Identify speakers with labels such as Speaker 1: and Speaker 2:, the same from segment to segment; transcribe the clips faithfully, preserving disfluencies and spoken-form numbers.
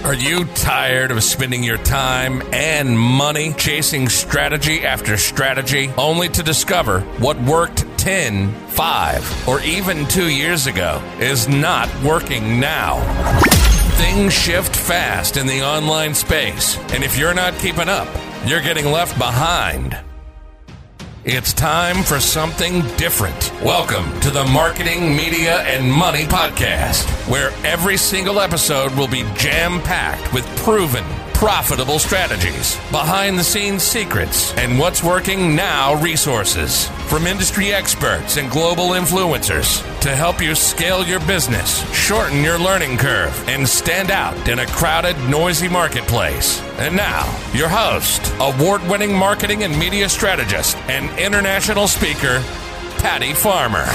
Speaker 1: Are you tired of spending your time and money chasing strategy after strategy only to discover what worked ten, five, or even two years ago is not working now? Things shift fast in the online space, and if you're not keeping up, you're getting left behind. It's time for something different. Welcome to the Marketing, Media, and Money Podcast, where every single episode will be jam-packed with proven, profitable strategies, behind-the-scenes secrets, and what's working now resources from industry experts and global influencers to help you scale your business, shorten your learning curve, and stand out in a crowded, noisy marketplace. And now, your host, award-winning marketing and media strategist, and international speaker, Patty Farmer.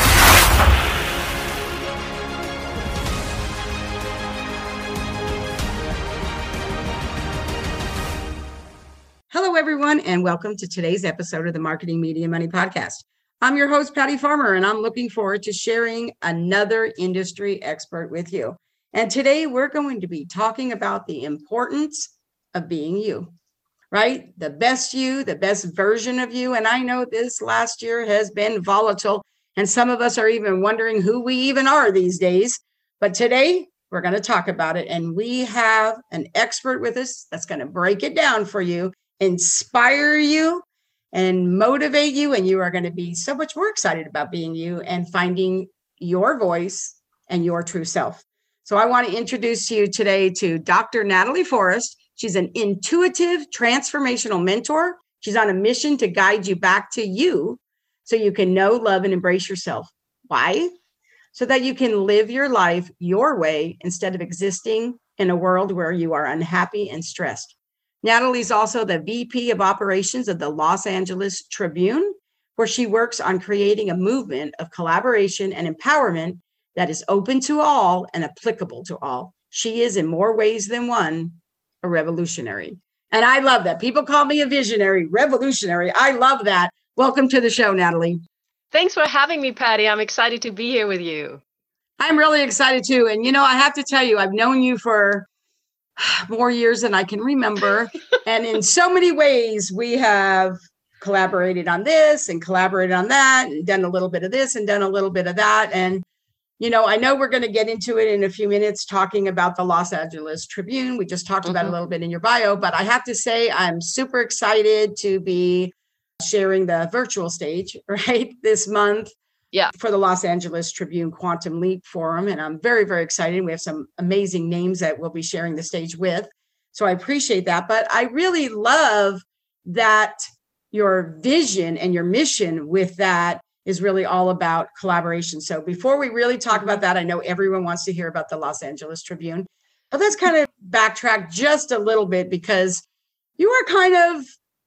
Speaker 2: Hello, everyone, and welcome to today's episode of the Marketing, Media, Money Podcast. I'm your host, Patty Farmer, and I'm looking forward to sharing another industry expert with you. And today we're going to be talking about the importance of being you, right? The best you, the best version of you. And I know this last year has been volatile, and some of us are even wondering who we even are these days. But today we're going to talk about it, and we have an expert with us that's going to break it down for you, inspire you, and motivate you, and you are going to be so much more excited about being you and finding your voice and your true self. So I want to introduce you today to Doctor Natalie Forrest. She's an intuitive transformational mentor. She's on a mission to guide you back to you so you can know, love, and embrace yourself. Why? So that you can live your life your way instead of existing in a world where you are unhappy and stressed. Natalie's also the V P of operations of the Los Angeles Tribune, where she works on creating a movement of collaboration and empowerment that is open to all and applicable to all. She is, in more ways than one, a revolutionary. And I love that. People call me a visionary, revolutionary. I love that. Welcome to the show, Natalie.
Speaker 3: Thanks for having me, Patty. I'm excited to be here with you.
Speaker 2: I'm really excited too. And, you know, I have to tell you, I've known you for more years than I can remember. And in so many ways, we have collaborated on this and collaborated on that and done a little bit of this and done a little bit of that. And, you know, I know we're going to get into it in a few minutes talking about the Los Angeles Tribune. We just talked mm-hmm. about it a little bit in your bio, but I have to say I'm super excited to be sharing the virtual stage, right, this month.
Speaker 3: Yeah.
Speaker 2: For the Los Angeles Tribune Quantum Leap Forum. And I'm very, very excited. We have some amazing names that we'll be sharing the stage with. So I appreciate that. But I really love that your vision and your mission with that is really all about collaboration. So before we really talk about that, I know everyone wants to hear about the Los Angeles Tribune, but let's kind of backtrack just a little bit because you are kind of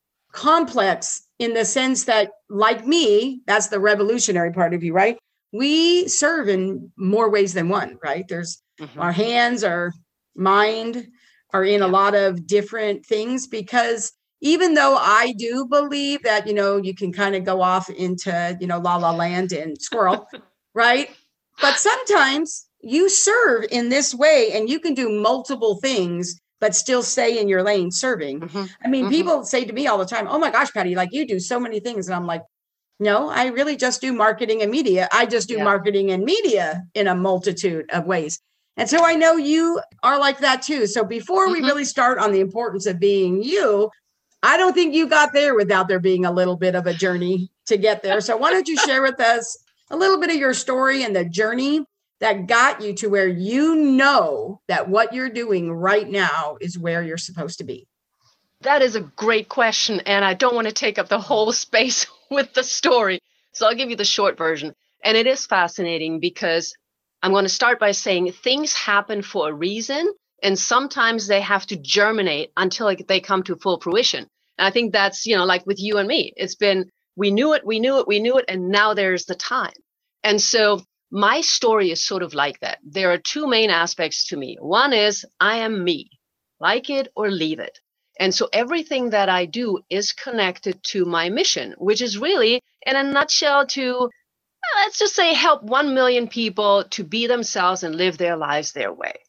Speaker 2: complex in the sense that, like me, that's the revolutionary part of you, right? We serve in more ways than one, right? There's mm-hmm. our hands, our mind are in yeah. a lot of different things because even though I do believe that, you know, you can kind of go off into, you know, la la land and squirrel, right? But sometimes you serve in this way and you can do multiple things but still stay in your lane serving. Mm-hmm. I mean, mm-hmm. people say to me all the time, oh my gosh, Patty, like you do so many things. And I'm like, no, I really just do marketing and media. I just do yeah. marketing and media in a multitude of ways. And so I know you are like that too. So before mm-hmm. we really start on the importance of being you, I don't think you got there without there being a little bit of a journey to get there. So why don't you share with us a little bit of your story and the journey that got you to where you know that what you're doing right now is where you're supposed to be?
Speaker 3: That is a great question, and I don't want to take up the whole space with the story. So I'll give you the short version. And it is fascinating because I'm going to start by saying things happen for a reason, and sometimes they have to germinate until like, they come to full fruition. And I think that's, you know, like with you and me, it's been, we knew it, we knew it, we knew it, and now there's the time. And so my story is sort of like that. There are two main aspects to me. One is I am me, like it or leave it. And so everything that I do is connected to my mission, which is really, in a nutshell, to, let's just say, help one million people to be themselves and live their lives their way.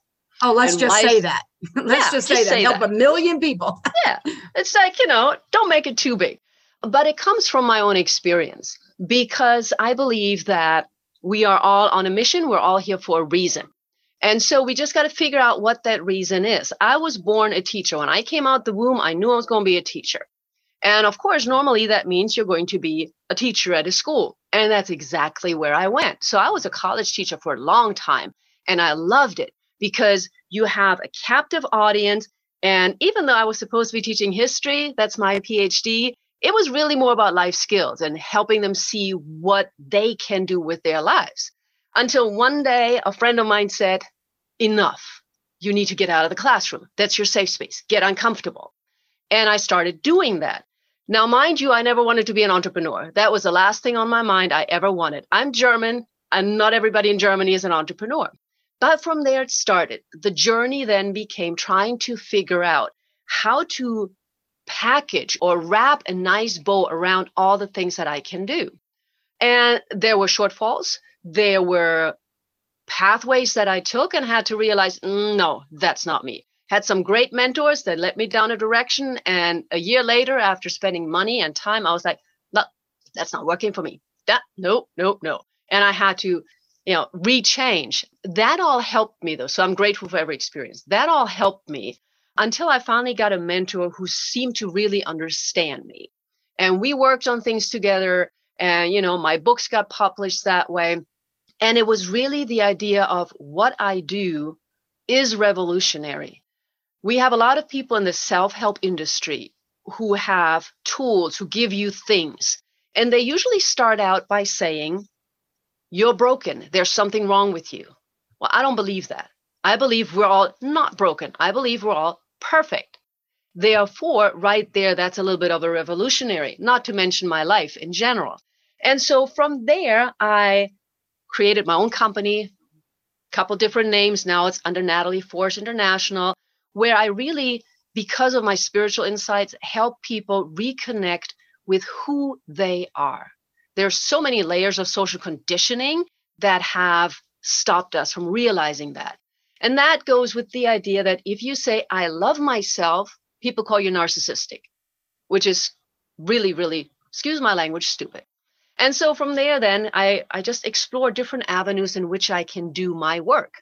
Speaker 2: Oh, let's
Speaker 3: And
Speaker 2: just
Speaker 3: life-
Speaker 2: say that. let's
Speaker 3: Yeah,
Speaker 2: just say
Speaker 3: just
Speaker 2: that.
Speaker 3: say
Speaker 2: Help
Speaker 3: that.
Speaker 2: a million people.
Speaker 3: Yeah. It's like, you know, don't make it too big. But it comes from my own experience because I believe that we are all on a mission. We're all here for a reason. And so we just got to figure out what that reason is. I was born a teacher. When I came out the womb, I knew I was going to be a teacher. And of course, normally that means you're going to be a teacher at a school. And that's exactly where I went. So I was a college teacher for a long time, and I loved it because you have a captive audience. And even though I was supposed to be teaching history, that's my PhD, it was really more about life skills and helping them see what they can do with their lives. Until one day, a friend of mine said, enough. You need to get out of the classroom. That's your safe space. Get uncomfortable. And I started doing that. Now, mind you, I never wanted to be an entrepreneur. That was the last thing on my mind I ever wanted. I'm German, and not everybody in Germany is an entrepreneur. But from there, it started. The journey then became trying to figure out how to package or wrap a nice bow around all the things that I can do. And there were shortfalls. There were pathways that I took and had to realize, mm, no, that's not me. Had some great mentors that led me down a direction. And a year later, after spending money and time, I was like, no, that's not working for me. That, no, no, no. And I had to, you know, rechange. That all helped me though. So I'm grateful for every experience. That all helped me until I finally got a mentor who seemed to really understand me. And we worked on things together. And, you know, my books got published that way. And it was really the idea of what I do is revolutionary. We have a lot of people in the self-help industry who have tools, who give you things. And they usually start out by saying, you're broken. There's something wrong with you. Well, I don't believe that. I believe we're all not broken. I believe we're all perfect. Therefore, right there, that's a little bit of a revolutionary, not to mention my life in general. And so from there, I created my own company, a couple different names. Now it's under Natalie Forge International, where I really, because of my spiritual insights, help people reconnect with who they are. There's so many layers of social conditioning that have stopped us from realizing that. And that goes with the idea that if you say, I love myself, people call you narcissistic, which is really, really, excuse my language, stupid. And so from there, then I, I just explore different avenues in which I can do my work.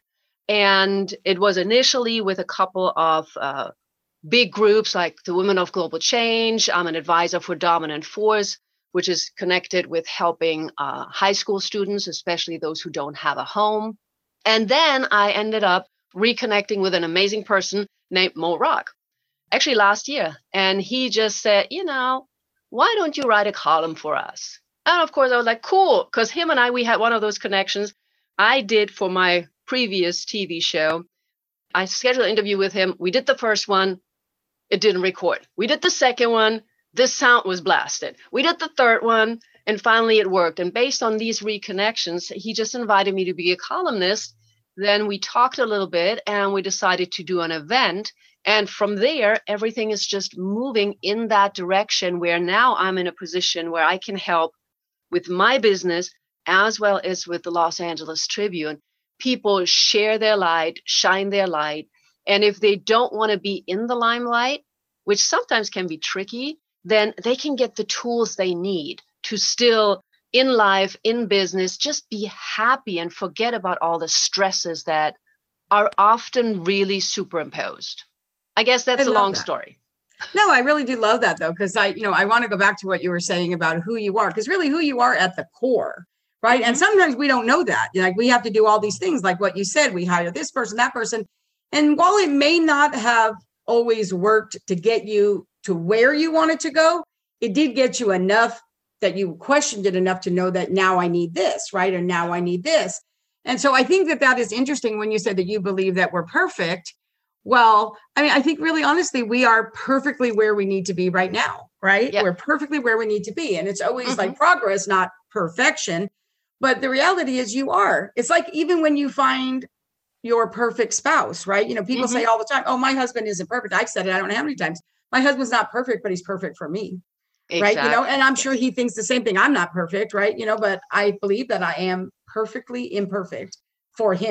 Speaker 3: And it was initially with a couple of uh, big groups like the Women of Global Change. I'm an advisor for Dominant Force, which is connected with helping uh, high school students, especially those who don't have a home. And then I ended up reconnecting with an amazing person named Mo Rock, actually last year. And he just said, you know, why don't you write a column for us? And of course, I was like, cool, because him and I, we had one of those connections. I did for my previous T V show. I scheduled an interview with him. We did the first one. It didn't record. We did the second one. This sound was blasted. We did the third one, and finally it worked. And based on these reconnections, he just invited me to be a columnist. Then we talked a little bit, and we decided to do an event. And from there, everything is just moving in that direction where now I'm in a position where I can help with my business as well as with the Los Angeles Tribune. People share their light, shine their light. And if they don't want to be in the limelight, which sometimes can be tricky, then they can get the tools they need to still, in life, in business, just be happy and forget about all the stresses that are often really superimposed. I guess that's a long
Speaker 2: that.
Speaker 3: story.
Speaker 2: No, I really do love that though, because I, you know, I want to go back to what you were saying about who you are, because really who you are at the core, right? Mm-hmm. And sometimes we don't know that. Like we have to do all these things, like what you said, we hire this person, that person. And while it may not have always worked to get you to where you wanted to go, it did get you enough that you questioned it enough to know that now I need this, right? And now I need this. And so I think that that is interesting when you said that you believe that we're perfect. Well, I mean, I think really honestly, we are perfectly where we need to be right now, right? Yep. We're perfectly where we need to be. And it's always mm-hmm. like progress, not perfection. But the reality is you are. It's like even when you find your perfect spouse, right? You know, people mm-hmm. say all the time, oh, my husband isn't perfect. I've said it, I don't know how many times. My husband's not perfect, but he's perfect for me. Exactly. Right. You know, and I'm sure he thinks the same thing. I'm not perfect. Right. You know, but I believe that I am perfectly imperfect for him.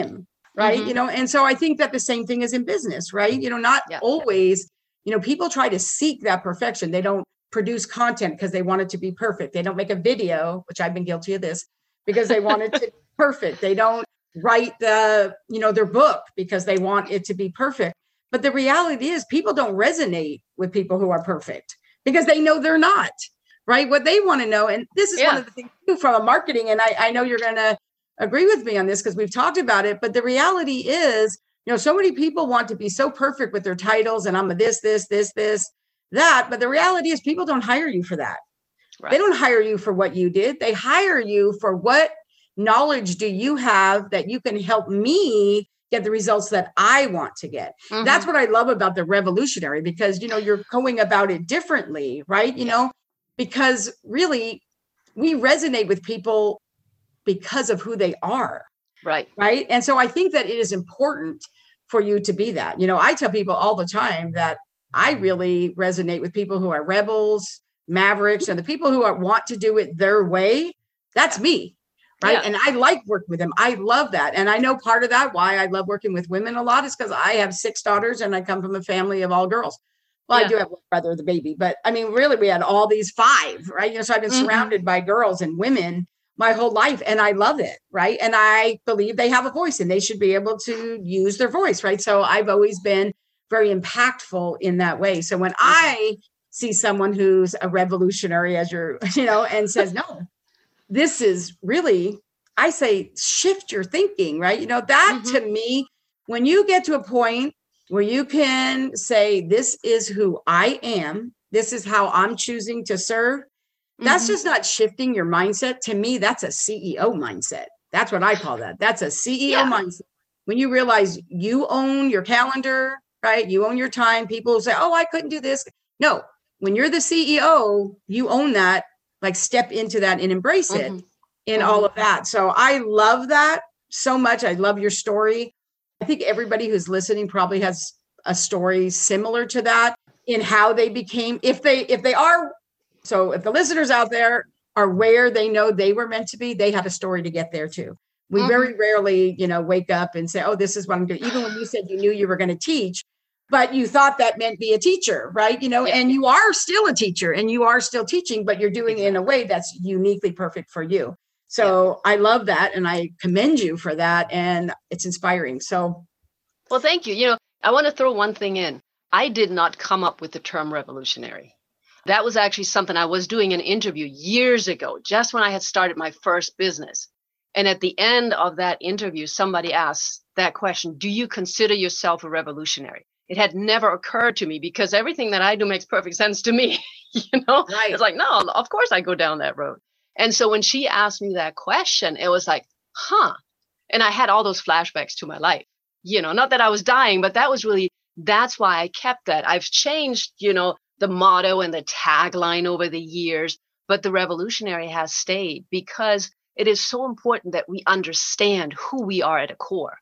Speaker 2: right?
Speaker 3: Mm-hmm.
Speaker 2: You know, and so I think that the same thing is in business, right? You know, not
Speaker 3: Yeah.
Speaker 2: always, you know, people try to seek that perfection. They don't produce content because they want it to be perfect. They don't make a video, which I've been guilty of this, because they want it to be perfect. They don't write the, you know, their book because they want it to be perfect. But the reality is people don't resonate with people who are perfect because they know they're not, right? What they want to know, and this is
Speaker 3: Yeah.
Speaker 2: one of the things too from a marketing, and I, I know you're going to agree with me on this because we've talked about it, but the reality is, you know, so many people want to be so perfect with their titles and I'm a this, this, this, this, that. But the reality is people don't hire you for that.
Speaker 3: Right.
Speaker 2: They don't hire you for what you did. They hire you for what knowledge do you have that you can help me get the results that I want to get.
Speaker 3: Mm-hmm.
Speaker 2: That's what I love about the revolutionary, because, you know, you're going about it differently, right? You
Speaker 3: Yeah.
Speaker 2: know, because really we resonate with people because of who they are.
Speaker 3: Right.
Speaker 2: Right. And so I think that it is important for you to be that. You know, I tell people all the time that I really resonate with people who are rebels, mavericks, and the people who are, want to do it their way. That's me. Right.
Speaker 3: Yeah.
Speaker 2: And I like working with them. I love that. And I know part of that, why I love working with women a lot, is because I have six daughters and I come from a family of all girls. Well,
Speaker 3: Yeah.
Speaker 2: I do have one brother, the baby, but I mean, really, we had all these five, right? You know, so I've been
Speaker 3: Mm-hmm.
Speaker 2: surrounded by girls and women my whole life, and I love it, right? And I believe they have a voice and they should be able to use their voice, right? So I've always been very impactful in that way. So when I see someone who's a revolutionary, as you're, you know, and says, no, this is really, I say, shift your thinking, right? You know, that
Speaker 3: Mhm.
Speaker 2: to me, when you get to a point where you can say, this is who I am, this is how I'm choosing to serve, that's
Speaker 3: Mhm.
Speaker 2: just not shifting your mindset. To me, that's a C E O mindset. That's what I call that. That's a C E O
Speaker 3: Yeah.
Speaker 2: mindset. When you realize you own your calendar, right? You own your time. People say, oh, I couldn't do this. No, when you're the C E O, you own that, like step into that and embrace it
Speaker 3: Mhm.
Speaker 2: in
Speaker 3: Mhm.
Speaker 2: all of that. So I love that so much. I love your story. I think everybody who's listening probably has a story similar to that in how they became, if they, if they are, so if the listeners out there are where they know they were meant to be, they have a story to get there too. We
Speaker 3: Mhm.
Speaker 2: very rarely, you know, wake up and say, oh, this is what I'm doing. Even when you said you knew you were going to teach, but you thought that meant be a teacher, right? You know,
Speaker 3: Yeah.
Speaker 2: and you are still a teacher and you are still teaching, but you're doing it in a way that's uniquely perfect for you. So I love that. And I commend you for that. And it's inspiring. So,
Speaker 3: Well, thank you. You know, I want to throw one thing in. I did not come up with the term revolutionary. That was actually something I was doing an interview years ago, just when I had started my first business. And at the end of that interview, somebody asked that question, do you consider yourself a revolutionary? It had never occurred to me because everything that I do makes perfect sense to me. You know,
Speaker 2: right.
Speaker 3: It's like, no, of course I go down that road. And so when she asked me that question, it was like, huh. And I had all those flashbacks to my life, you know, not that I was dying, but that was really, that's why I kept that. I've changed, you know, the motto and the tagline over the years, but the revolutionary has stayed because it is so important that we understand who we are at a core.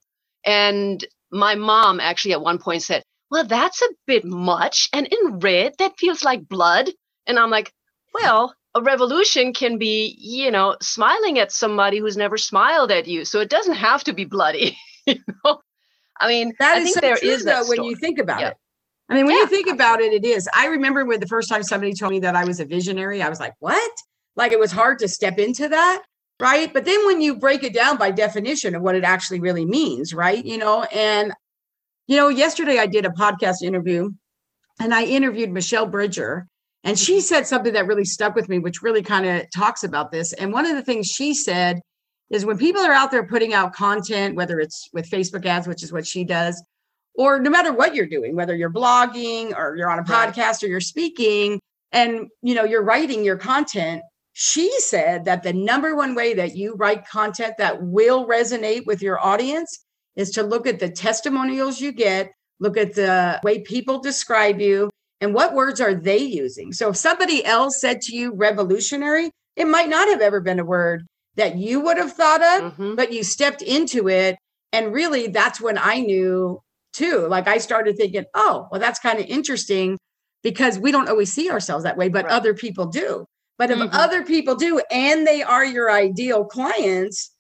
Speaker 3: And my mom actually at one point said, well, that's a bit much. And in red, that feels like blood. And I'm like, well, a revolution can be, you know, smiling at somebody who's never smiled at you. So it doesn't have to be bloody. You know, I mean,
Speaker 2: That
Speaker 3: I
Speaker 2: is
Speaker 3: think
Speaker 2: so
Speaker 3: there
Speaker 2: true,
Speaker 3: is that
Speaker 2: though, when
Speaker 3: story.
Speaker 2: you think about
Speaker 3: Yeah.
Speaker 2: it. I mean, when
Speaker 3: Yeah,
Speaker 2: you think about it, it is. I remember when the first time somebody told me that I was a visionary, I was like, what? Like it was hard to step into that, right? But then when you break it down by definition of what it actually really means, right? You know, and, you know, yesterday I did a podcast interview and I interviewed Michelle Bridger, and she said something that really stuck with me, which really kind of talks about this. And one of the things she said is when people are out there putting out content, whether it's with Facebook ads, which is what she does, or no matter what you're doing, whether you're blogging or you're on a
Speaker 3: Right.
Speaker 2: podcast or you're speaking and, you know, you're writing your content, she said that the number one way that you write content that will resonate with your audience is to look at the testimonials you get, look at the way people describe you, and what words are they using. So if somebody else said to you revolutionary, it might not have ever been a word that you would have thought of,
Speaker 3: Mhm.
Speaker 2: but you stepped into it. And really, that's when I knew too. Like I started thinking, oh, well, that's kind of interesting because we don't always see ourselves that way, but
Speaker 3: Right.
Speaker 2: other people do. But if
Speaker 3: Mhm.
Speaker 2: other people do, and they are your ideal clients,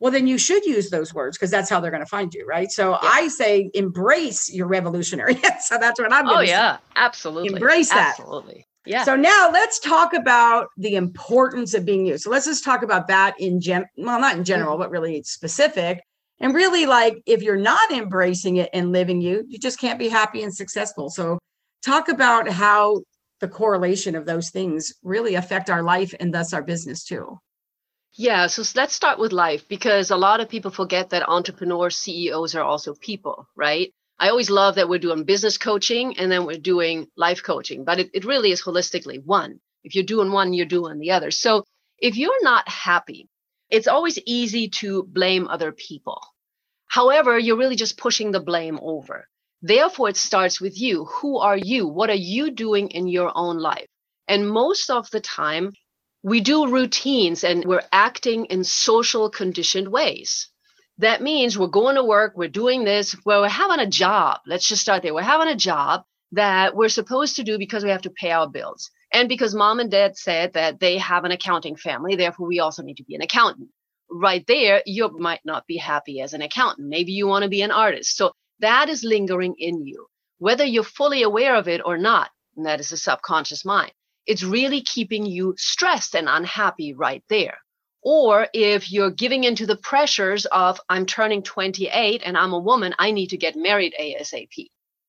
Speaker 2: well, then you should use those words because that's how they're going to find you, right? So yeah. I say embrace your revolutionary. So that's what I'm going to
Speaker 3: oh,
Speaker 2: say.
Speaker 3: Oh, yeah, absolutely.
Speaker 2: Embrace that.
Speaker 3: Absolutely. Yeah.
Speaker 2: So now let's talk about the importance of being you. So let's just talk about that in gen, well, not in general, mm-hmm. but really specific. And really, like, if you're not embracing it and living you, you just can't be happy and successful. So talk about how the correlation of those things really affect our life and thus our business too.
Speaker 3: Yeah, so let's start with life, because a lot of people forget that entrepreneurs, C E Os are also people, right? I always love that we're doing business coaching and then we're doing life coaching, but it, it really is holistically one. If you're doing one, you're doing the other. So if you're not happy, it's always easy to blame other people. However, you're really just pushing the blame over. Therefore, it starts with you. Who are you? What are you doing in your own life? And most of the time, we do routines and we're acting in social conditioned ways. That means we're going to work, we're doing this, well, we're having a job. Let's just start there. We're having a job that we're supposed to do because we have to pay our bills. And because mom and dad said that they have an accounting family, therefore we also need to be an accountant. Right there, you might not be happy as an accountant. Maybe you want to be an artist. So that is lingering in you, whether you're fully aware of it or not. And that is the subconscious mind. It's really keeping you stressed and unhappy right there. Or if you're giving into the pressures of, I'm turning twenty-eight and I'm a woman, I need to get married ASAP.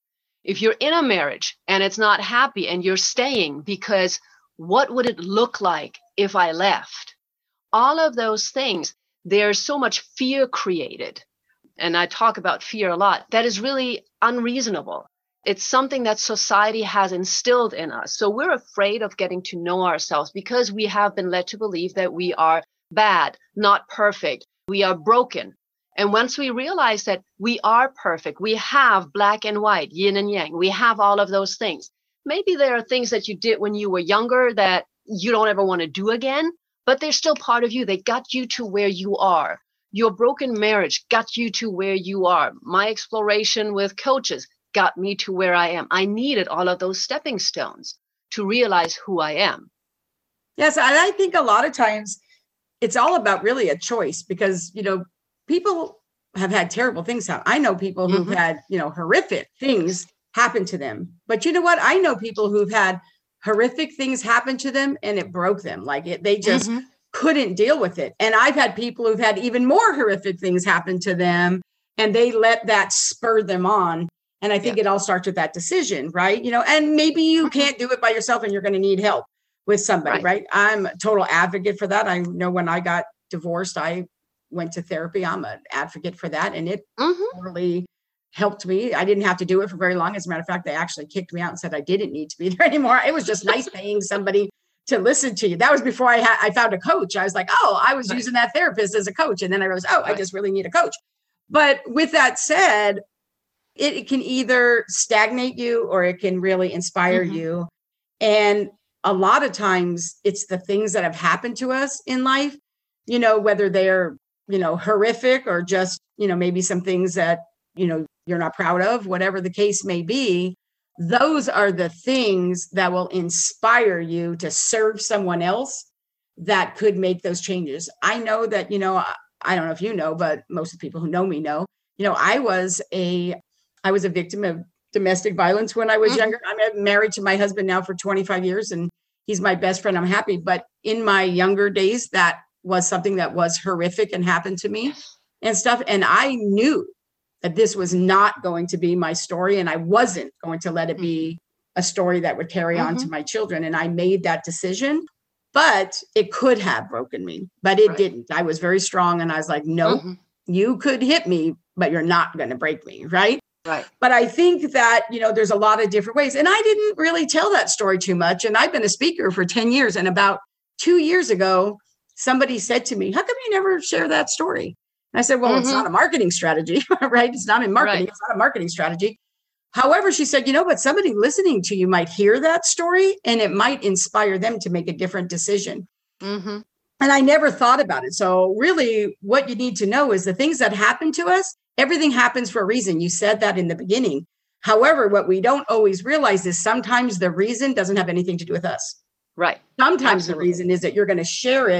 Speaker 3: If you're in a marriage and it's not happy and you're staying because what would it look like if I left? All of those things, there's so much fear created. And I talk about fear a lot. That is really unreasonable. It's something that society has instilled in us. So we're afraid of getting to know ourselves because we have been led to believe that we are bad, not perfect. We are broken. And once we realize that we are perfect, we have black and white, yin and yang, we have all of those things. Maybe there are things that you did when you were younger that you don't ever want to do again, but they're still part of you. They got you to where you are. Your broken marriage got you to where you are. My exploration with coaches got me to where I am. I needed all of those stepping stones to realize who I am.
Speaker 2: Yes, and I think a lot of times it's all about really a choice because, you know, people have had terrible things happen. I know people who've mm-hmm. had, you know, horrific things happen to them. But you know what? I know people who've had horrific things happen to them and it broke them. Like it, they just mm-hmm. couldn't deal with it. And I've had people who've had even more horrific things happen to them and they let that spur them on. And I think yeah. it all starts with that decision, right? You know, and maybe you mm-hmm. can't do it by yourself and you're going to need help with somebody, right. right? I'm a total advocate for that. I know when I got divorced, I went to therapy. I'm an advocate for that. And it mm-hmm. really helped me. I didn't have to do it for very long. As a matter of fact, they actually kicked me out and said I didn't need to be there anymore. It was just nice paying somebody to listen to you. That was before I had, I found a coach. I was like, oh, I was right. using that therapist as a coach. And then I realized, oh, right. I just really need a coach. But with that said, it, it can either stagnate you or it can really inspire mm-hmm. you. And a lot of times it's the things that have happened to us in life, you know, whether they're, you know, horrific or just, you know, maybe some things that, you know, you're not proud of, whatever the case may be. Those are the things that will inspire you to serve someone else that could make those changes. I know that, you know, I don't know if you know, but most of the people who know me know, you know, I was a, I was a victim of domestic violence when I was mm-hmm. younger. I'm married to my husband now for twenty-five years and he's my best friend. I'm happy. But in my younger days, that was something that was horrific and happened to me and stuff. And I knew that this was not going to be my story. And I wasn't going to let it be a story that would carry mm-hmm. on to my children. And I made that decision, but it could have broken me, but it right. didn't. I was very strong. And I was like, no, mm-hmm. you could hit me, but you're not going to break me. Right.
Speaker 3: Right.
Speaker 2: But I think that, you know, there's a lot of different ways. And I didn't really tell that story too much. And I've been a speaker for ten years. And about two years ago, somebody said to me, how come you never share that story? And I said, well, mm-hmm. it's not a marketing strategy, right? It's not in marketing. Right. It's not a marketing strategy. However, she said, you know, but somebody listening to you might hear that story and it might inspire them to make a different decision. Mm-hmm. And I never thought about it. So really what you need to know is the things that happen to us, everything happens for a reason. You said that in the beginning. However, what we don't always realize is sometimes the reason doesn't have anything to do with us.
Speaker 3: Right.
Speaker 2: Sometimes
Speaker 3: Absolutely.
Speaker 2: The reason is that you're going to share it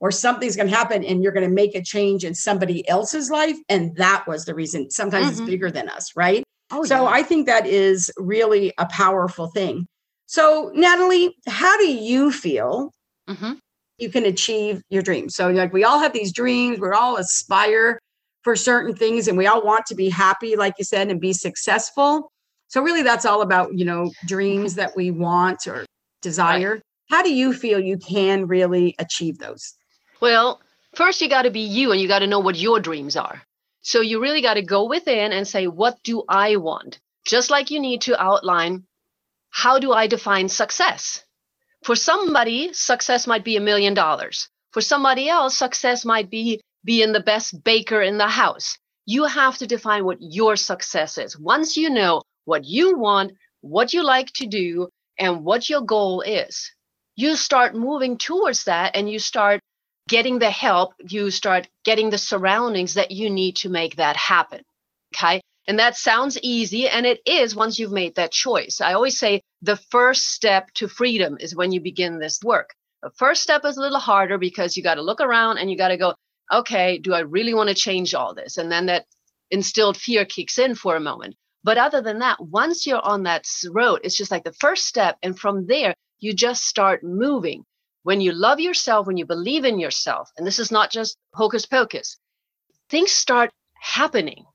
Speaker 2: or something's going to happen and you're going to make a change in somebody else's life. And that was the reason. Sometimes mm-hmm. it's bigger than us, right? Oh, so yeah. I think that is really a powerful thing. So Natalie, how do you feel mm-hmm. you can achieve your dreams? So like we all have these dreams, we all aspire for certain things and we all want to be happy, like you said, and be successful. So really that's all about, you know, dreams that we want or desire. Right. How do you feel you can really achieve those?
Speaker 3: Well, first you got to be you and you got to know what your dreams are. So you really got to go within and say, what do I want? Just like you need to outline, how do I define success? For somebody, success might be a million dollars. For somebody else, success might be being the best baker in the house. You have to define what your success is. Once you know what you want, what you like to do, and what your goal is, you start moving towards that and you start getting the help, you start getting the surroundings that you need to make that happen. Okay. And that sounds easy. And it is once you've made that choice. I always say the first step to freedom is when you begin this work. The first step is a little harder because you got to look around and you got to go, okay, do I really want to change all this? And then that instilled fear kicks in for a moment. But other than that, once you're on that road, it's just like the first step. And from there, you just start moving. When you love yourself, when you believe in yourself, and this is not just hocus pocus, things start happening.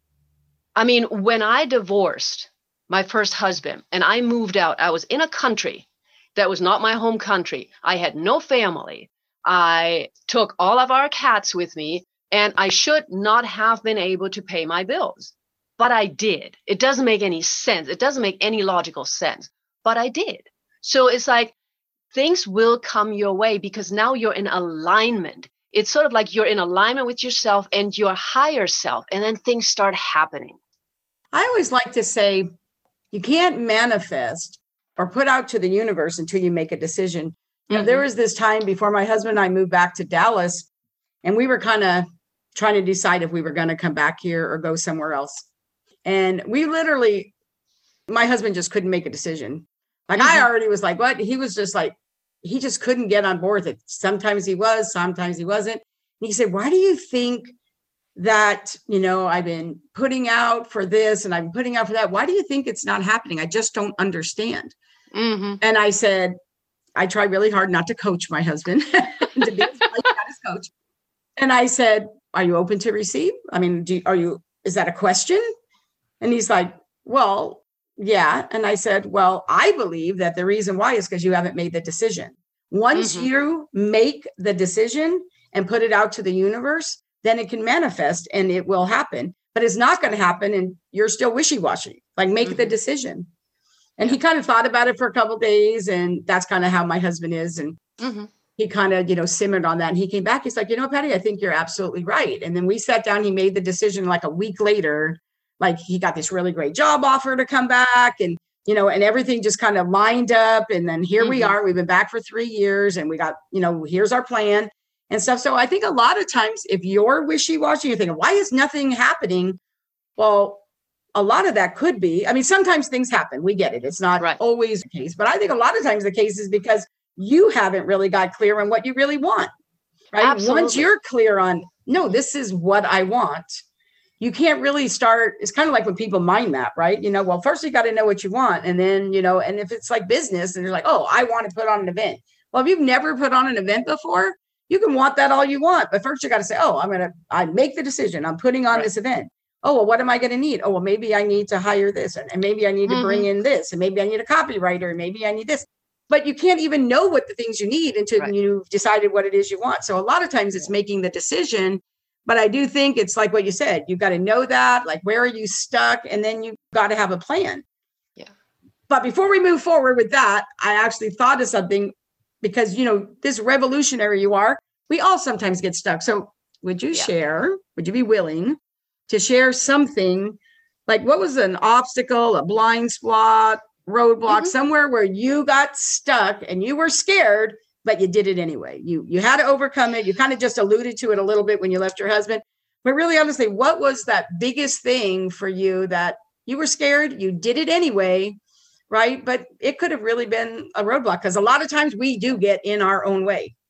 Speaker 3: I mean, when I divorced my first husband and I moved out, I was in a country that was not my home country. I had no family. I took all of our cats with me, and I should not have been able to pay my bills. But I did. It doesn't make any sense. It doesn't make any logical sense, but I did. So it's like, things will come your way because now you're in alignment. It's sort of like you're in alignment with yourself and your higher self, and then things start happening.
Speaker 2: I always like to say, you can't manifest or put out to the universe until you make a decision. You know, mm-hmm. there was this time before my husband and I moved back to Dallas, and we were kind of trying to decide if we were going to come back here or go somewhere else. And we literally, my husband just couldn't make a decision. Like mm-hmm. I already was like, what? He was just like, he just couldn't get on board with it. Sometimes he was, sometimes he wasn't. And he said, why do you think that, you know, I've been putting out for this and I'm putting out for that? Why do you think it's not happening? I just don't understand. Mm-hmm. And I said, I try really hard not to coach my husband, to be his coach. And I said, are you open to receive? I mean, do you, are you, is that a question? And he's like, well, yeah. And I said, well, I believe that the reason why is because you haven't made the decision. Once mm-hmm. you make the decision and put it out to the universe, then it can manifest and it will happen. But it's not going to happen and you're still wishy-washy. Like make mm-hmm. the decision. And he kind of thought about it for a couple of days. And that's kind of how my husband is. And mm-hmm. he kind of, you know, simmered on that. And he came back. He's like, you know, Patty, I think you're absolutely right. And then we sat down. He made the decision like a week later. Like he got this really great job offer to come back, and, you know, and everything just kind of lined up. And then here mm-hmm. we are, we've been back for three years and we got, you know, here's our plan and stuff. So I think a lot of times if you're wishy-washy, you're thinking, why is nothing happening? Well, a lot of that could be, I mean, sometimes things happen. We get it. It's not right. always the case, but I think a lot of times the case is because you haven't really got clear on what you really want, right? Absolutely. Once you're clear on, no, this is what I want. You can't really start. It's kind of like when people mind map, right? You know, well, first you got to know what you want. And then, you know, and if it's like business and you're like, oh, I want to put on an event. Well, if you've never put on an event before, you can want that all you want. But first you got to say, oh, I'm going to, I make the decision. I'm putting on right. this event. Oh, well, what am I going to need? Oh, well, maybe I need to hire this. And, and maybe I need to mm-hmm. bring in this. And maybe I need a copywriter. And maybe I need this. But you can't even know what the things you need until right. you've decided what it is you want. So a lot of times it's making the decision. But I do think it's like what you said, you've got to know that, like, where are you stuck? And then you've got to have a plan. Yeah. But before we move forward with that, I actually thought of something because, you know, this revolutionary you are, we all sometimes get stuck. So would you yeah. share, would you be willing to share something like what was an obstacle, a blind spot, roadblock, mm-hmm. somewhere where you got stuck and you were scared, but you did it anyway. You you had to overcome it. You kind of just alluded to it a little bit when you left your husband. But really, honestly, what was that biggest thing for you that you were scared? You did it anyway, right? But it could have really been a roadblock because a lot of times we do get in our own way.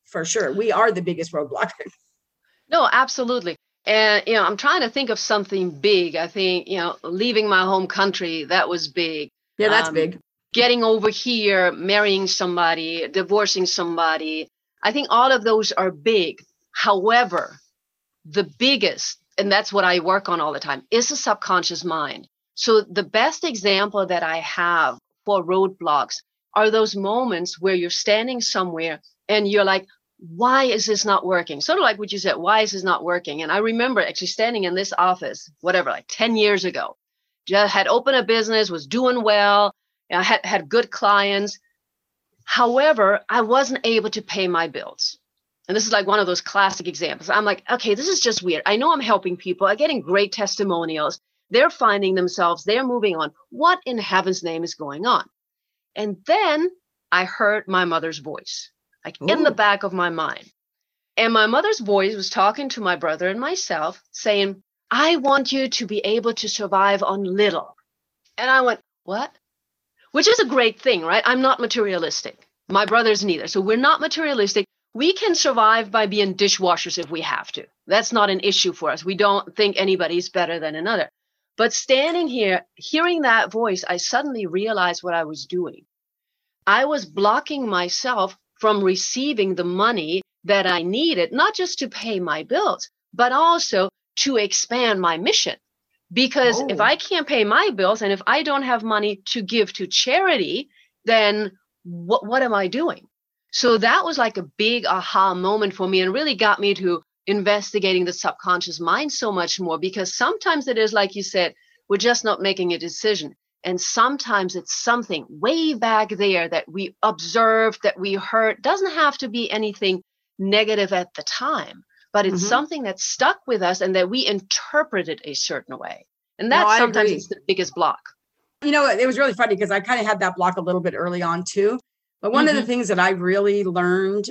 Speaker 2: for sure. We are the biggest roadblock.
Speaker 3: No, absolutely. And, you know, I'm trying to think of something big. I think, you know, leaving my home country, that was big.
Speaker 2: Yeah, that's
Speaker 3: Um,
Speaker 2: big.
Speaker 3: Getting over here, marrying somebody, divorcing somebody. I think all of those are big. However, the biggest, and that's what I work on all the time, is the subconscious mind. So the best example that I have for roadblocks are those moments where you're standing somewhere and you're like, why is this not working? Sort of like what you said, why is this not working? And I remember actually standing in this office, whatever, like ten years ago, just had opened a business, was doing well, you know, had, had good clients. However, I wasn't able to pay my bills. And this is like one of those classic examples. I'm like, okay, this is just weird. I know I'm helping people. I'm getting great testimonials. They're finding themselves. They're moving on. What in heaven's name is going on? And then I heard my mother's voice, like Ooh. in the back of my mind. And my mother's voice was talking to my brother and myself saying, I want you to be able to survive on little. And I went, what? Which is a great thing, right? I'm not materialistic. My brother's neither. So we're not materialistic. We can survive by being dishwashers if we have to. That's not an issue for us. We don't think anybody's better than another. But standing here, hearing that voice, I suddenly realized what I was doing. I was blocking myself from receiving the money that I needed, not just to pay my bills, but also to expand my mission. Because oh. if I can't pay my bills and if I don't have money to give to charity, then what, what am I doing? So that was like a big aha moment for me and really got me to investigating the subconscious mind so much more, because sometimes it is, like you said, we're just not making a decision. And sometimes it's something way back there that we observed, that we heard. Doesn't have to be anything negative at the time, but it's mm-hmm. something that stuck with us and that we interpreted a certain way. And that's no, sometimes it's the biggest block.
Speaker 2: You know, it was really funny because I kind of had that block a little bit early on too. But one mm-hmm. of the things that I really learned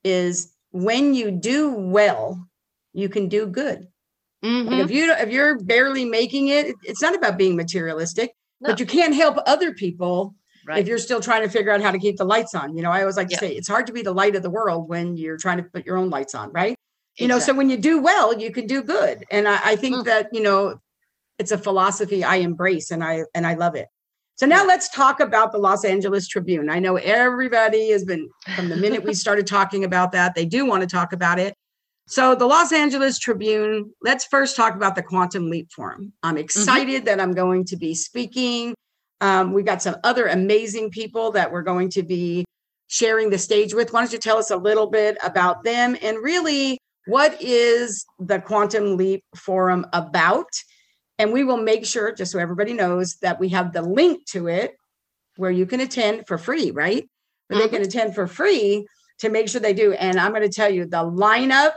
Speaker 2: is when you do well, you can do good. Mm-hmm. Like if you if you're barely making it, it's not about being materialistic, no. but you can't help other people right. if you're still trying to figure out how to keep the lights on. You know, I always like to yeah. say it's hard to be the light of the world when you're trying to put your own lights on, right? Exactly. You know, so when you do well, you can do good. And I, I think mm. that, you know, it's a philosophy I embrace and I and I love it. So now let's talk about the Los Angeles Tribune. I know everybody has been, from the minute we started talking about that, they do want to talk about it. So the Los Angeles Tribune, let's first talk about the Quantum Leap Forum. I'm excited mm-hmm. that I'm going to be speaking. Um, we've got some other amazing people that we're going to be sharing the stage with. Why don't you tell us a little bit about them and really what is the Quantum Leap Forum about? And we will make sure, just so everybody knows, that we have the link to it where you can attend for free, right? Where mm-hmm. they can attend for free to make sure they do. And I'm going to tell you, the lineup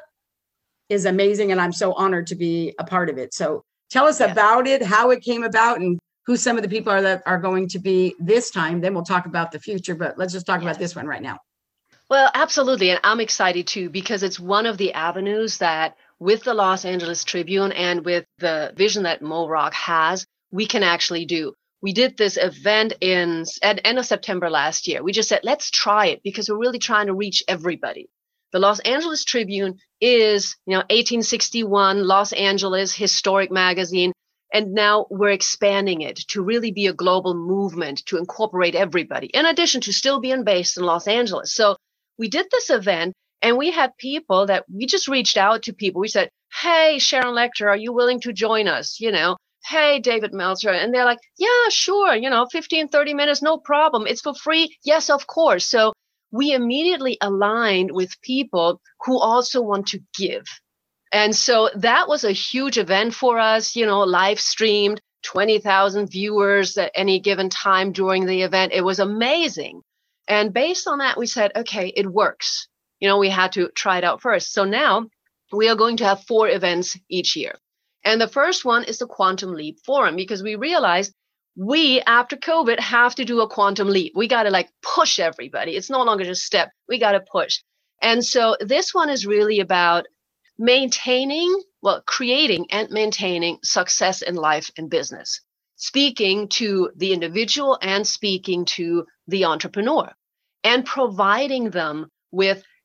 Speaker 2: is amazing. And I'm so honored to be a part of it. So tell us yes. about it, how it came about, and who some of the people are that are going to be this time. Then we'll talk about the future, but let's just talk yes. about this one right now.
Speaker 3: Well, absolutely. And I'm excited too, because it's one of the avenues that with the Los Angeles Tribune and with the vision that MoRock has, we can actually do. We did this event in at end of September last year. We just said, let's try it because we're really trying to reach everybody. The Los Angeles Tribune is, you know, eighteen sixty-one Los Angeles historic magazine. And now we're expanding it to really be a global movement to incorporate everybody, in addition to still being based in Los Angeles. So we did this event. And we had people that we just reached out to people. We said, hey, Sharon Lechter, are you willing to join us? You know, hey, David Meltzer. And they're like, yeah, sure. You know, fifteen, thirty minutes, no problem. It's for free. Yes, of course. So we immediately aligned with people who also want to give. And so that was a huge event for us, you know, live streamed, twenty thousand viewers at any given time during the event. It was amazing. And based on that, we said, okay, it works. You know, we had to try it out first. So now we are going to have four events each year. And the first one is the Quantum Leap Forum, because we realized we, after COVID, have to do a quantum leap. We got to like push everybody. It's no longer just step. We got to push. And so this one is really about maintaining, well, creating and maintaining success in life and business, speaking to the individual and speaking to the entrepreneur and providing them with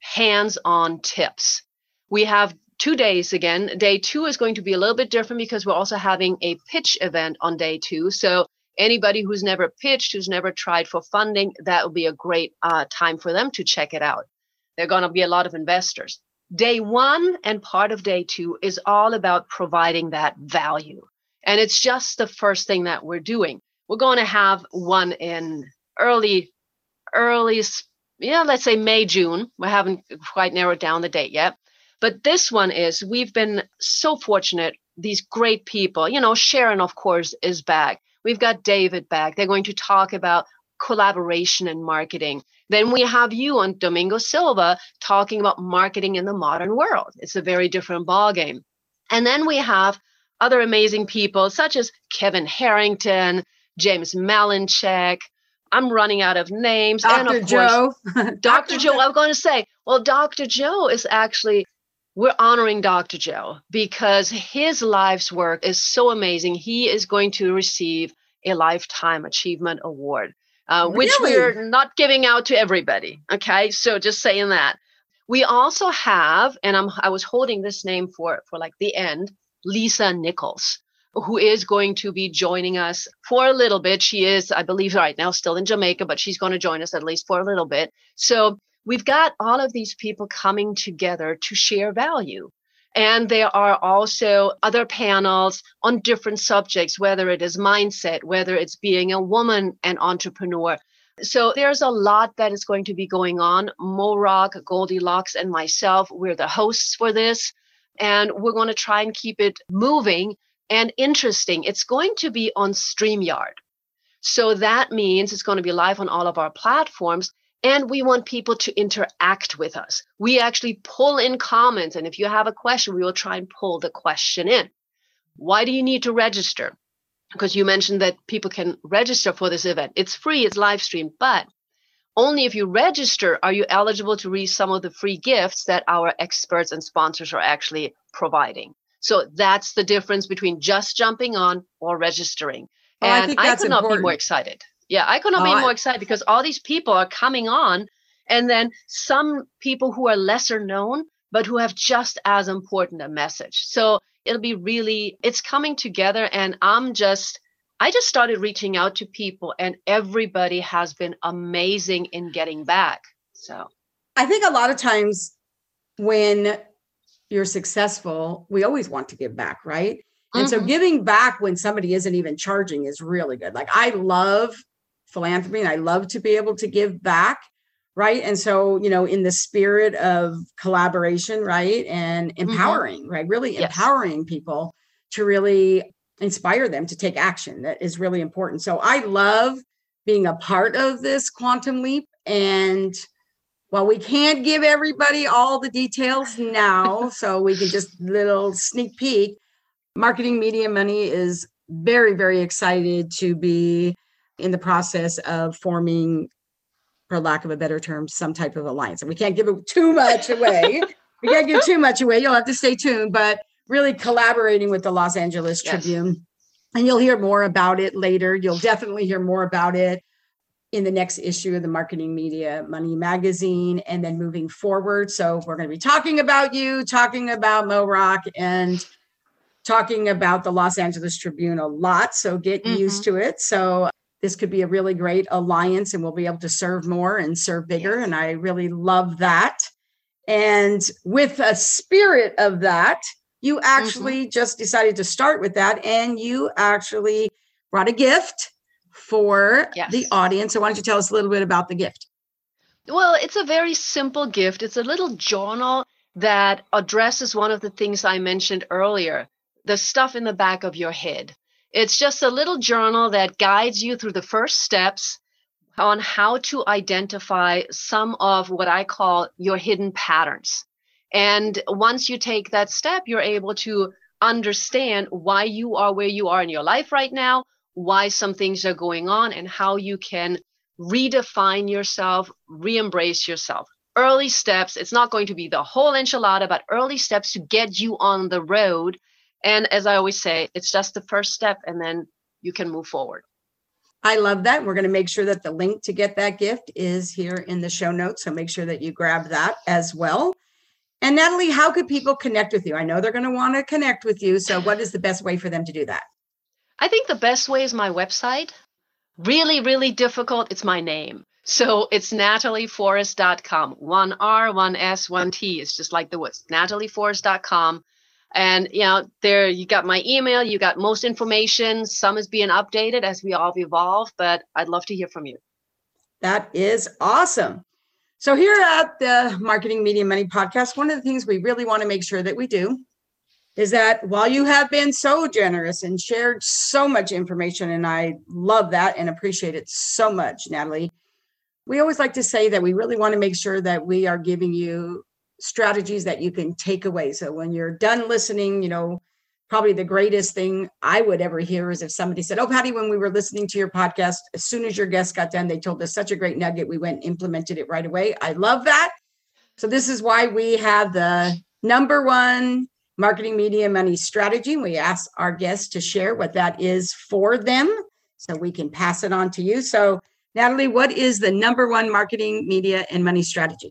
Speaker 3: hands-on tips. We have two days again. Day two is going to be a little bit different because we're also having a pitch event on day two. So anybody who's never pitched, who's never tried for funding, that will be a great uh, time for them to check it out. There are going to be a lot of investors. Day one and part of day two is all about providing that value. And it's just the first thing that we're doing. We're going to have one in early, early, yeah, let's say May, June. We haven't quite narrowed down the date yet. But this one is, we've been so fortunate. These great people, you know, Sharon, of course, is back. We've got David back. They're going to talk about collaboration and marketing. Then we have you and Domingo Silva talking about marketing in the modern world. It's a very different ballgame. And then we have other amazing people such as Kevin Harrington, James Malinchek. I'm running out of names.
Speaker 2: Doctor
Speaker 3: And of
Speaker 2: Joe.
Speaker 3: course, Doctor Joe. I'm going to say, well, Doctor Joe is actually, we're honoring Doctor Joe because his life's work is so amazing. He is going to receive a Lifetime Achievement Award, uh, which
Speaker 2: Really?
Speaker 3: we're not giving out to everybody. Okay, so just saying that. We also have, and I'm I was holding this name for for like the end, Lisa Nichols, who is going to be joining us for a little bit. She is, I believe, right now still in Jamaica, but she's going to join us at least for a little bit. So we've got all of these people coming together to share value. And there are also other panels on different subjects, whether it is mindset, whether it's being a woman and entrepreneur. So there's a lot that is going to be going on. Mo Rock, Goldilocks, and myself, we're the hosts for this. And we're going to try and keep it moving and interesting. It's going to be on StreamYard. So that means it's going to be live on all of our platforms. And we want people to interact with us. We actually pull in comments. And if you have a question, we will try and pull the question in. Why do you need to register? Because you mentioned that people can register for this event. It's free, it's live streamed, but only if you register are you eligible to receive some of the free gifts that our experts and sponsors are actually providing. So that's the difference between just jumping on or registering.
Speaker 2: Oh,
Speaker 3: and
Speaker 2: I think
Speaker 3: I
Speaker 2: that's
Speaker 3: could not
Speaker 2: important.
Speaker 3: be more excited. Yeah, I could not
Speaker 2: Oh,
Speaker 3: be
Speaker 2: I-
Speaker 3: more excited because all these people are coming on, and then some people who are lesser known, but who have just as important a message. So it'll be really, it's coming together, and I'm just, I just started reaching out to people, and everybody has been amazing in getting back. So
Speaker 2: I think a lot of times when you're successful, we always want to give back, right? And so
Speaker 3: Mhm.
Speaker 2: giving back when somebody isn't even charging is really good. Like I love philanthropy and I love to be able to give back, right? And so, you know, in the spirit of collaboration, right? And empowering, right? Really
Speaker 3: Yes.
Speaker 2: empowering people to really inspire them to take action. That is really important. So I love being a part of this Quantum Leap. And while we can't give everybody all the details now, so we can just little sneak peek, Marketing Media Money is very, very excited to be in the process of forming, for lack of a better term, some type of alliance. And we can't give it too much away. We can't give too much away. You'll have to stay tuned, but really collaborating with the Los Angeles
Speaker 3: Yes.
Speaker 2: Tribune. And you'll hear more about it later. You'll definitely hear more about it in the next issue of the Marketing Media Money magazine, and then moving forward. So we're going to be talking about you, talking about Mo Rock, and talking about the Los Angeles Tribune a lot. So get
Speaker 3: Mhm.
Speaker 2: used to it. So this could be a really great alliance, and we'll be able to serve more and serve bigger.
Speaker 3: Yes.
Speaker 2: And I really love that. And with a spirit of that, you actually just decided to start with that, and you actually brought a gift for
Speaker 3: Yes.
Speaker 2: the audience. So why don't you tell us a little bit about the gift?
Speaker 3: Well, it's a very simple gift. It's a little journal that addresses one of the things I mentioned earlier, the stuff in the back of your head. It's just a little journal that guides you through the first steps on how to identify some of what I call your hidden patterns. And once you take that step, you're able to understand why you are where you are in your life right now, why some things are going on, and how you can redefine yourself, re-embrace yourself. Early steps. It's not going to be the whole enchilada, but early steps to get you on the road. And as I always say, it's just the first step, and then you can move forward.
Speaker 2: I love that. We're going to make sure that the link to get that gift is here in the show notes. So make sure that you grab that as well. And Natalie, how could people connect with you? I know they're going to want to connect with you. So what is the best way for them to do that?
Speaker 3: I think the best way is my website. Really, really difficult. It's my name. So it's natalie forrest dot com. One R, one S, one T. It's just like the woods. natalie forrest dot com. And, you know, there you got my email. You got most information. Some is being updated as we all evolve. But I'd love to hear from you.
Speaker 2: That is awesome. So here at the Marketing, Media, Money podcast, one of the things we really want to make sure that we do is that while you have been so generous and shared so much information, and I love that and appreciate it so much, Natalie, we always like to say that we really want to make sure that we are giving you strategies that you can take away. So when you're done listening, you know, probably the greatest thing I would ever hear is if somebody said, oh, Patty, when we were listening to your podcast, as soon as your guests got done, they told us such a great nugget. We went and implemented it right away. I love that. So this is why we have the number one marketing, media, money strategy. We ask our guests to share what that is for them so we can pass it on to you. So Natalie, what is the number one marketing, media, and money strategy?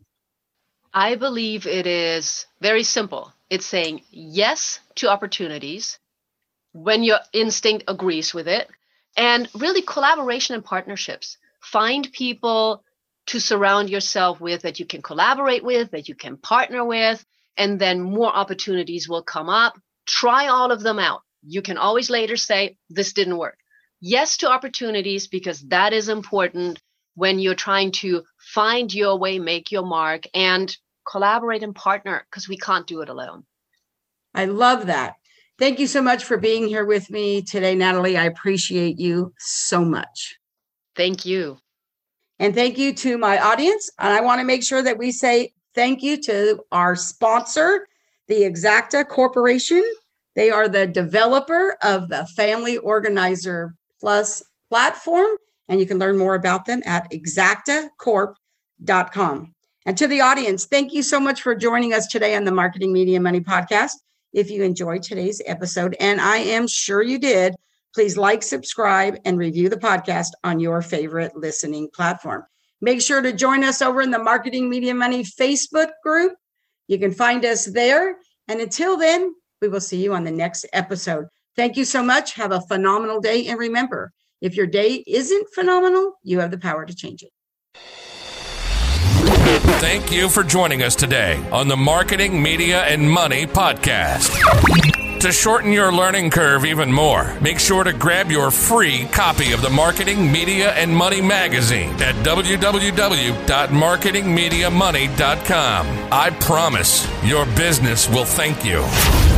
Speaker 3: I believe it is very simple. It's saying yes to opportunities when your instinct agrees with it, and really collaboration and partnerships. Find people to surround yourself with that you can collaborate with, that you can partner with, and then more opportunities will come up. Try all of them out. You can always later say, this didn't work. Yes to opportunities, because that is important when you're trying to find your way, make your mark, and collaborate and partner, because we can't do it alone.
Speaker 2: I love that. Thank you so much for being here with me today, Natalie. I appreciate you so much.
Speaker 3: Thank you.
Speaker 2: And thank you to my audience. And I want to make sure that we say thank you to our sponsor, the Exacta Corporation. They are the developer of the Family Organizer Plus platform, and you can learn more about them at exacta corp dot com. And to the audience, thank you so much for joining us today on the Marketing, Media, Money podcast. If you enjoyed today's episode, and I am sure you did, please like, subscribe, and review the podcast on your favorite listening platform. Make sure to join us over in the Marketing, Media, Money Facebook group. You can find us there. And until then, we will see you on the next episode. Thank you so much. Have a phenomenal day. And remember, if your day isn't phenomenal, you have the power to change it.
Speaker 1: Thank you for joining us today on the Marketing, Media, and Money podcast. To shorten your learning curve even more, make sure to grab your free copy of the Marketing, Media, and Money magazine at w w w dot marketing media money dot com. I promise your business will thank you.